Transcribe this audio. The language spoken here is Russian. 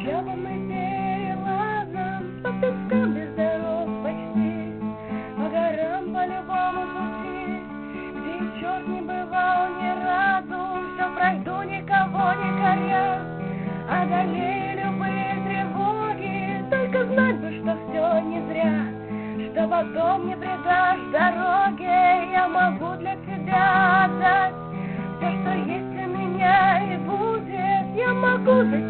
Я по перелазам, по пескам без дорог почти, по горам по любому пути, где черт не бывал ни разу, все пройду, никого не коря, одолею любые тревоги, только знать бы, что все не зря, что потом не предашь дороге, я могу для тебя отдать все, что есть у меня и будет, я могу за